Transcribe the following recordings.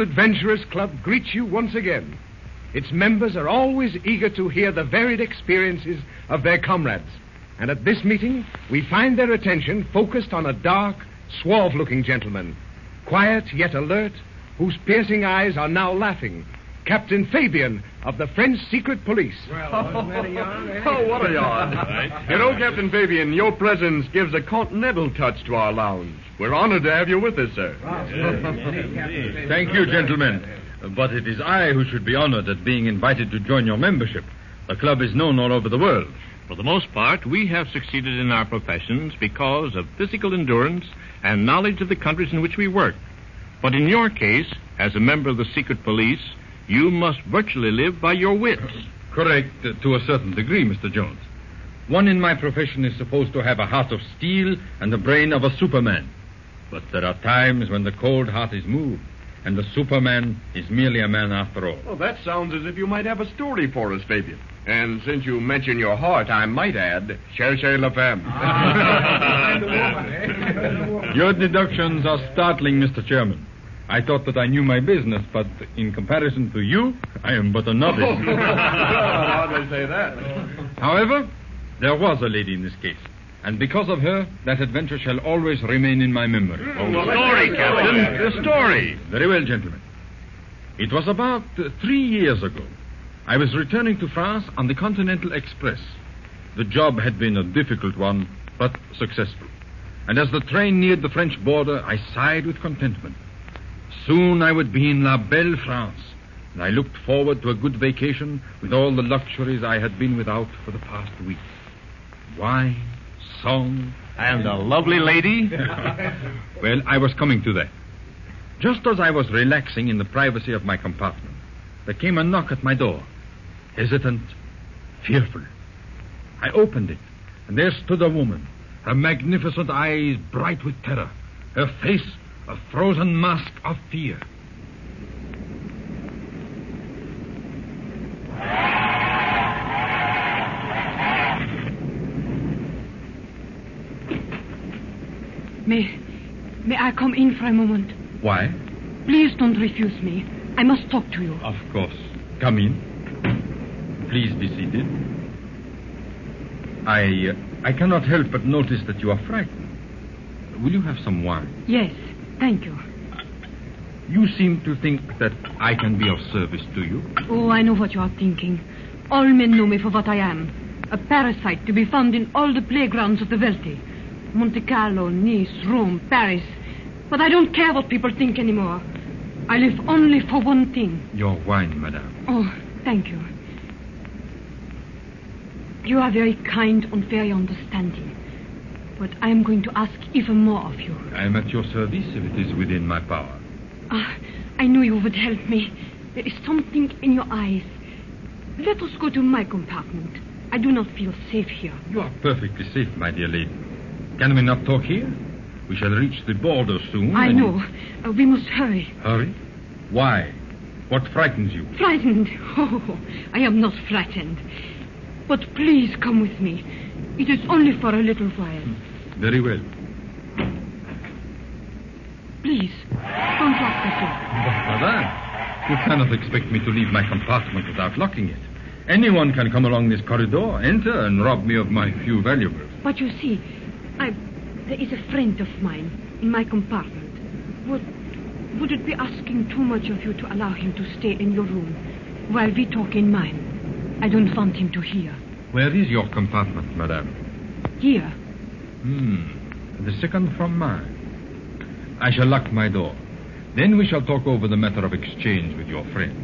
Adventurers Club greets you once again. Its members are always eager to hear the varied experiences of their comrades. And at this meeting, we find their attention focused on a dark, suave-looking gentleman, quiet yet alert, whose piercing eyes are now laughing. Captain Fabian of the French Secret Police. Well, what a yarn. You know, Captain Fabian, your presence gives a continental touch to our lounge. We're honored to have you with us, sir. Thank you, gentlemen. But it is I who should be honored at being invited to join your membership. The club is known all over the world. For the most part, we have succeeded in our professions because of physical endurance and knowledge of the countries in which we work. But in your case, as a member of the secret police, you must virtually live by your wits. Correct, to a certain degree, Mr. Jones. One in my profession is supposed to have a heart of steel and the brain of a Superman. But there are times when the cold heart is moved, and the Superman is merely a man after all. Well, that sounds as if you might have a story for us, Fabian. And since you mention your heart, I might add, cherchez la femme. Your deductions are startling, Mr. Chairman. I thought that I knew my business, but in comparison to you, I am but a novice. How'd they say that? However, there was a lady in this case. And because of her, that adventure shall always remain in my memory. The story, Captain. The story. Very well, gentlemen. It was about 3 years ago. I was returning to France on the Continental Express. The job had been a difficult one, but successful. And as the train neared the French border, I sighed with contentment. Soon I would be in La Belle France, and I looked forward to a good vacation with all the luxuries I had been without for the past week. Wine, song... And a lovely lady? Well, I was coming to that. Just as I was relaxing in the privacy of my compartment, there came a knock at my door. Hesitant, fearful. I opened it, and there stood a woman, her magnificent eyes bright with terror, her face a frozen mask of fear. May I come in for a moment? Why? Please don't refuse me. I must talk to you. Of course. Come in. Please be seated. I cannot help but notice that you are frightened. Will you have some wine? Yes, thank you. You seem to think that I can be of service to you. Oh, I know what you are thinking. All men know me for what I am. A parasite to be found in all the playgrounds of the wealthy. Monte Carlo, Nice, Rome, Paris. But I don't care what people think anymore. I live only for one thing. Your wine, madame. Oh, thank you. You are very kind and very understanding. But I am going to ask even more of you. I am at your service if it is within my power. I knew you would help me. There is something in your eyes. Let us go to my compartment. I do not feel safe here. You are perfectly safe, my dear lady. Can we not talk here? We shall reach the border soon. I know. We must hurry. Hurry? Why? What frightens you? Frightened? Oh, I am not frightened. But please come with me. It is only for a little while. Very well. Please, don't lock the door. But, madame, you cannot expect me to leave my compartment without locking it. Anyone can come along this corridor, enter, and rob me of my few valuables. But you see, there is a friend of mine in my compartment. Would it be asking too much of you to allow him to stay in your room while we talk in mine? I don't want him to hear. Where is your compartment, madame? Here. The second from mine. I shall lock my door. Then we shall talk over the matter of exchange with your friend.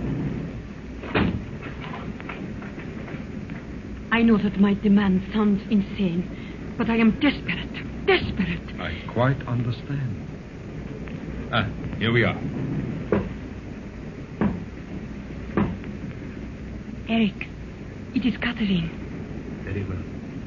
I know that my demand sounds insane, but I am desperate. Desperate. I quite understand. Here we are. Eric, it is Catherine. Very well.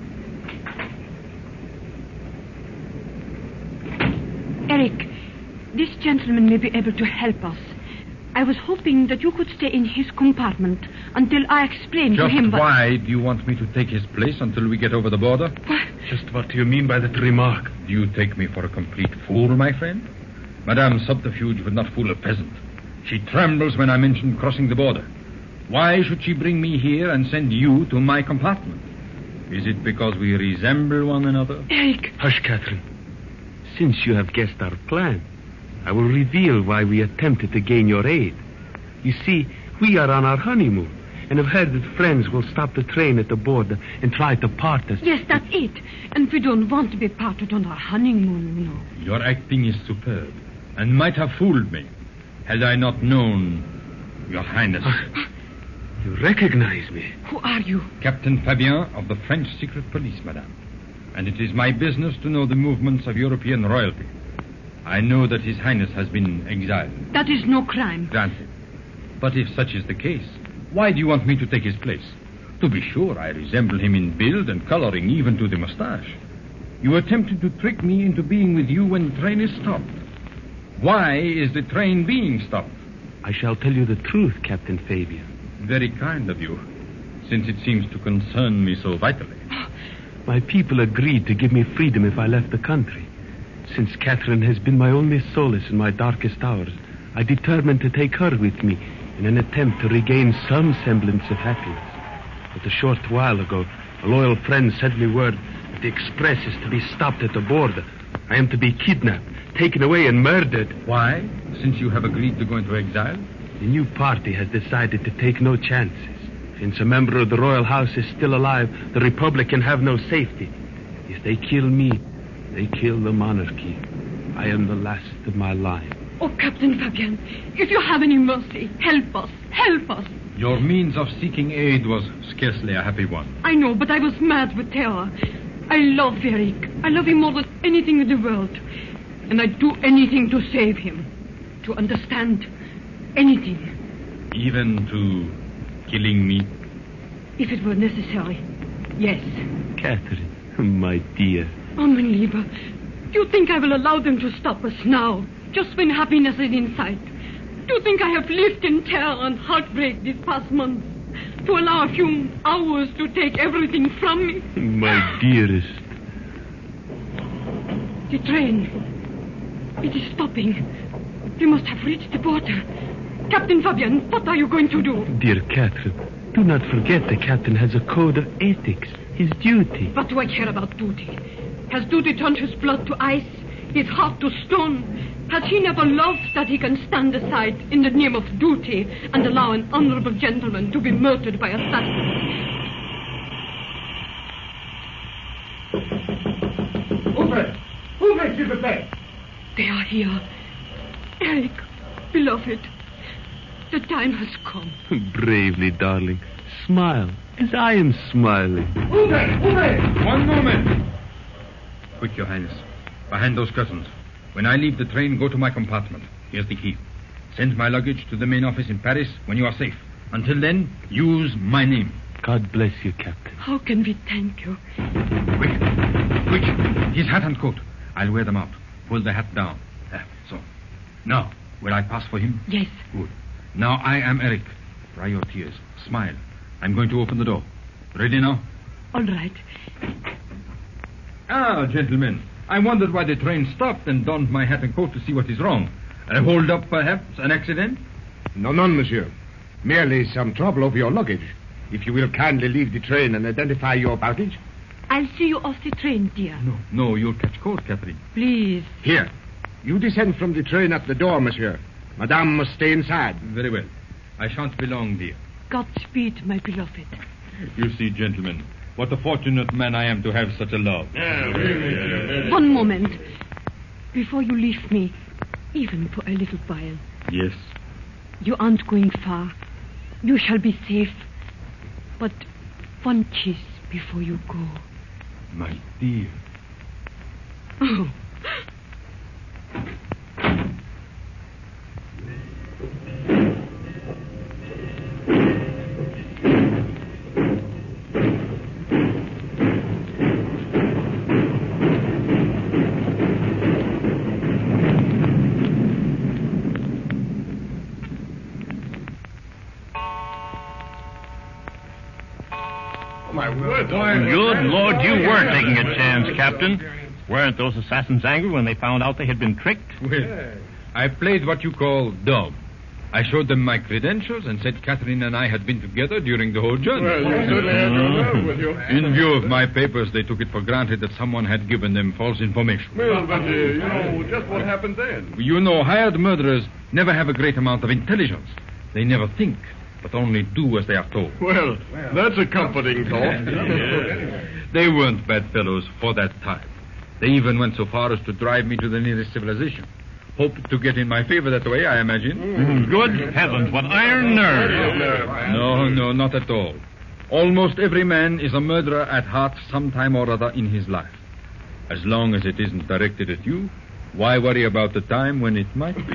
Eric, this gentleman may be able to help us. I was hoping that you could stay in his compartment until I explain to him... Just why do you want me to take his place until we get over the border? What? Just what do you mean by that remark? Do you take me for a complete fool, my friend? Madame Subterfuge would not fool a peasant. She trembles when I mention crossing the border. Why should she bring me here and send you to my compartment? Is it because we resemble one another? Eric! Hush, Catherine. Since you have guessed our plan, I will reveal why we attempted to gain your aid. You see, we are on our honeymoon and have heard that friends will stop the train at the border and try to part us. Yes, that's it. And we don't want to be parted on our honeymoon, you know. Your acting is superb and might have fooled me had I not known Your Highness. You recognize me? Who are you? Captain Fabien of the French secret police, madame. And it is my business to know the movements of European royalty. I know that His Highness has been exiled. That is no crime. Granted. But if such is the case, why do you want me to take his place? To be sure, I resemble him in build and coloring, even to the mustache. You attempted to trick me into being with you when the train is stopped. Why is the train being stopped? I shall tell you the truth, Captain Fabien. Very kind of you, since it seems to concern me so vitally. My people agreed to give me freedom if I left the country. Since Catherine has been my only solace in my darkest hours, I determined to take her with me in an attempt to regain some semblance of happiness. But a short while ago, a loyal friend sent me word that the express is to be stopped at the border. I am to be kidnapped, taken away and murdered. Why? Since you have agreed to go into exile? The new party has decided to take no chances. Since a member of the royal house is still alive, the Republic can have no safety. If they kill me, they kill the monarchy. I am the last of my line. Oh, Captain Fabien, if you have any mercy, help us. Help us. Your means of seeking aid was scarcely a happy one. I know, but I was mad with terror. I love Eric. I love him more than anything in the world. And I'd do anything to save him. To understand anything. Even to killing me? If it were necessary, yes. Catherine, my dear. Oh, mein Lieber, do you think I will allow them to stop us now, just when happiness is in sight? Do you think I have lived in terror and heartbreak these past months? To allow a few hours to take everything from me? My dearest. The train. It is stopping. We must have reached the border. Captain Fabien, what are you going to do? Dear Catherine, do not forget the captain has a code of ethics. His duty. What do I care about duty? Has duty turned his blood to ice, his heart to stone? Has he never loved that he can stand aside in the name of duty and allow an honorable gentleman to be murdered by assassins? Ouvre, s'il vous plaît. They are here. Eric, beloved, the time has come. Bravely, darling. Smile, as I am smiling. Ouvre. One moment. Quick, Your Highness. Behind those curtains. When I leave the train, go to my compartment. Here's the key. Send my luggage to the main office in Paris when you are safe. Until then, use my name. God bless you, Captain. How can we thank you? Quick. His hat and coat. I'll wear them out. Pull the hat down. So. Now, will I pass for him? Yes. Good. Now I am Eric. Dry your tears. Smile. I'm going to open the door. Ready now? All right. Ah, gentlemen. I wondered why the train stopped and donned my hat and coat to see what is wrong. A hold-up, perhaps? An accident? No, monsieur. Merely some trouble over your luggage. If you will kindly leave the train and identify your baggage. I'll see you off the train, dear. No, you'll catch cold, Catherine. Please. Here. You descend from the train at the door, monsieur. Madame must stay inside. Very well. I shan't be long, dear. Godspeed, my beloved. You see, gentlemen, what a fortunate man I am to have such a love. One moment. Before you leave me, even for a little while. Yes. You aren't going far. You shall be safe. But one kiss before you go. My dear. Oh. My word. Good Lord, you were taking a chance, Captain. Weren't those assassins angry when they found out they had been tricked? Well, I played what you call dumb. I showed them my credentials and said Catherine and I had been together during the whole journey. Well, you certainly had your nerve with you. In view of my papers, they took it for granted that someone had given them false information. Well, but, just what happened then? You know, hired murderers never have a great amount of intelligence. They never think, but only do as they are told. Well, that's a comforting thought. They weren't bad fellows for that time. They even went so far as to drive me to the nearest civilization. Hoped to get in my favor that way, I imagine. Good heavens, what iron nerve. No, not at all. Almost every man is a murderer at heart sometime or other in his life. As long as it isn't directed at you, why worry about the time when it might be?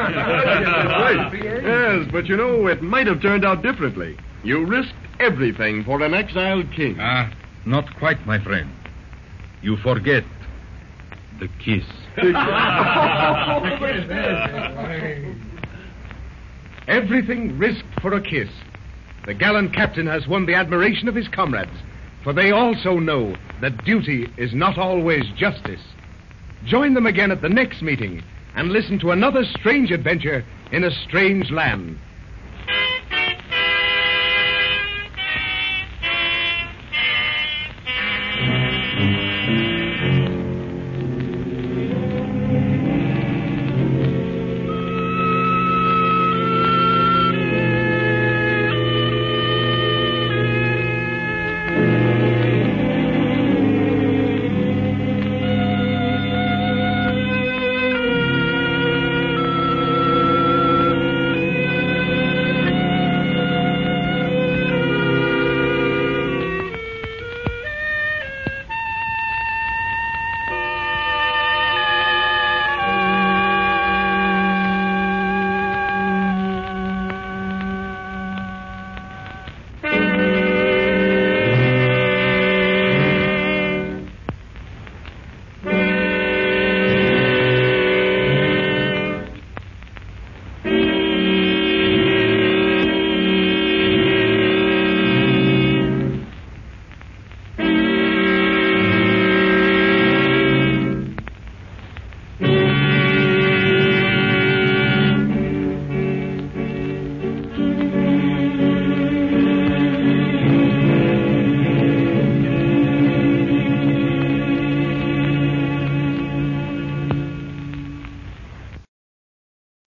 Yes, but it might have turned out differently. You risked everything for an exiled king. Not quite, my friend. You forget the kiss. Everything risked for a kiss. The gallant captain has won the admiration of his comrades, for they also know that duty is not always justice. Join them again at the next meeting and listen to another strange adventure in a strange land.